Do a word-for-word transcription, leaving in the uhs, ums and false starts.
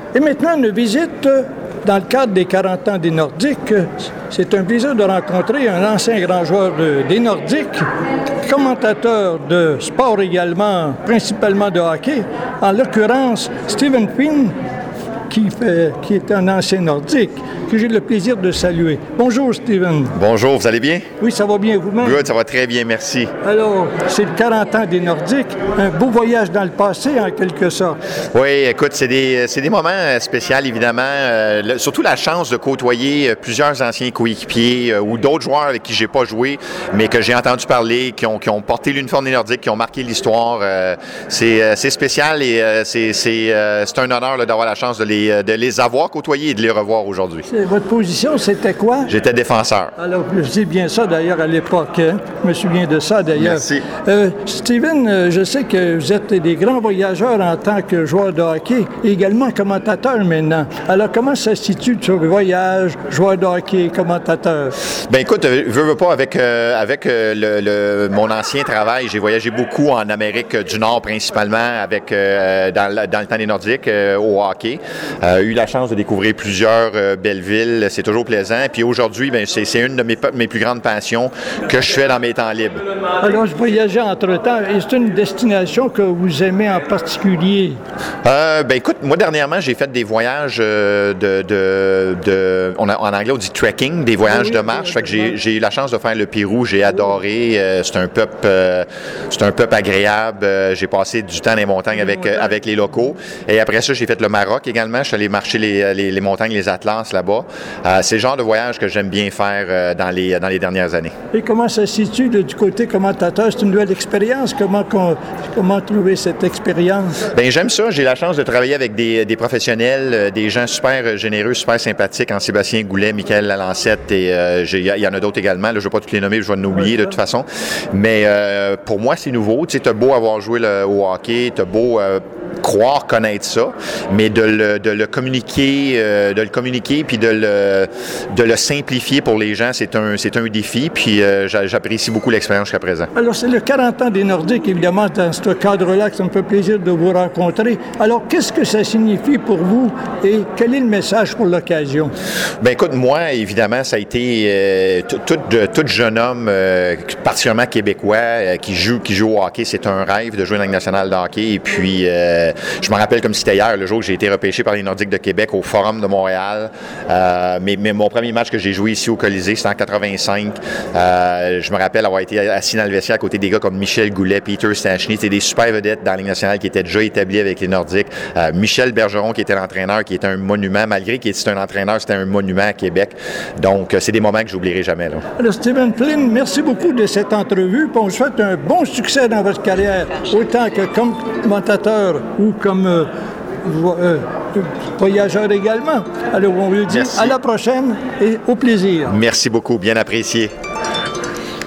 Et maintenant, une visite dans le cadre des quarante ans des Nordiques. C'est un plaisir de rencontrer un ancien grand joueur de, des Nordiques, commentateur de sport également, principalement de hockey, en l'occurrence Stephen Finn, qui, fait, qui est un ancien Nordique, que j'ai le plaisir de saluer. Bonjour, Stephen. Bonjour, vous allez bien? Oui, ça va bien vous-même? Good, ça va très bien, merci. Alors, c'est le quarante ans des Nordiques, un beau voyage dans le passé, en quelque sorte. Oui, écoute, c'est des, c'est des moments spéciaux, évidemment. Euh, le, surtout la chance de côtoyer plusieurs anciens coéquipiers euh, ou d'autres joueurs avec qui j'ai pas joué, mais que j'ai entendu parler, qui ont, qui ont porté l'uniforme des Nordiques, qui ont marqué l'histoire. Euh, c'est, c'est spécial et euh, c'est, c'est, euh, c'est un honneur là, d'avoir la chance de les de les avoir côtoyés et de les revoir aujourd'hui. C'est, votre position, c'était quoi? J'étais défenseur. Alors, je dis bien ça d'ailleurs à l'époque. Hein? Je me souviens de ça d'ailleurs. Merci. Euh, Stephen, je sais que vous êtes des grands voyageurs en tant que joueur de hockey et également commentateur maintenant. Alors, comment ça se situe sur le voyage, joueur de hockey, commentateur? Bien, écoute, je veux, veux pas, avec, euh, avec euh, le, le, mon ancien travail, j'ai voyagé beaucoup en Amérique du Nord principalement avec, euh, dans, dans le temps des Nordiques, euh, au hockey. Euh, eu la chance de découvrir plusieurs euh, belles villes, c'est toujours plaisant. Puis aujourd'hui, bien, c'est, c'est une de mes, mes plus grandes passions que je fais dans mes temps libres. Alors, je voyageais entre-temps. Et c'est une destination que vous aimez en particulier? Euh, ben écoute, moi dernièrement, j'ai fait des voyages euh, de, de, de on a, en anglais on dit trekking, des voyages oui, de marche. Fait que j'ai, j'ai eu la chance de faire le Pérou, j'ai adoré. Euh, c'est un peuple, euh, c'est un peuple agréable. Euh, j'ai passé du temps dans les montagnes avec euh, avec les locaux. Et après ça, j'ai fait le Maroc également. Je suis allé marcher les, les, les montagnes, les Atlas là-bas. Euh, c'est le genre de voyage que j'aime bien faire euh, dans les dans les dernières années. Et comment ça se situe là, du côté commentateur? C'est une nouvelle expérience. Comment comment trouver cette expérience? Bien, j'aime ça. J'ai la chance de travailler avec des, des professionnels, des gens super généreux, super sympathiques, en Sébastien Goulet, Michael Lalancette, et euh, il y en a d'autres également. Là, je ne vais pas tous les nommer, je vais en oublier de toute façon. Mais euh, pour moi, c'est nouveau. Tu sais, t'as beau avoir joué le, au hockey, t'as beau euh, croire connaître ça, mais de le, de le communiquer, euh, de le communiquer, puis de le, de le simplifier pour les gens, c'est un, c'est un défi. Puis euh, j'apprécie beaucoup l'expérience jusqu'à présent. Alors, c'est le quarante ans des Nordiques, évidemment, dans ce cadre-là, que ça me fait plaisir de vous rencontrer. Alors, qu'est-ce que ça signifie pour vous et quel est le message pour l'occasion? Bien, écoute, moi, évidemment, ça a été euh, tout, tout jeune homme, euh, particulièrement québécois, euh, qui joue, qui joue au hockey. C'est un rêve de jouer dans la Ligue nationale de hockey. Et puis, euh, je me rappelle comme si c'était hier, le jour où j'ai été repêché par les Nordiques de Québec au Forum de Montréal. Euh, mais, mais mon premier match que j'ai joué ici au Colisée, c'était en quatre-vingt-cinq. Euh, je me rappelle avoir été assis dans le vestiaire à côté des gars comme Michel Goulet, Peter Stachny. C'était des super vedettes dans la Ligue nationale qui étaient déjà établis avec les Nordiques. Euh, Michel Bergeron, qui était l'entraîneur, qui était un monument, malgré qu'il était un entraîneur, c'était un monument à Québec. Donc, c'est des moments que j'oublierai jamais. Là. Alors, Stephen Flynn, merci beaucoup de cette entrevue. On vous souhaite un bon succès dans votre carrière, autant que comme commentateur ou comme euh, euh, voyageur également. Alors, on vous dit merci. À la prochaine et au plaisir. Merci beaucoup, bien apprécié.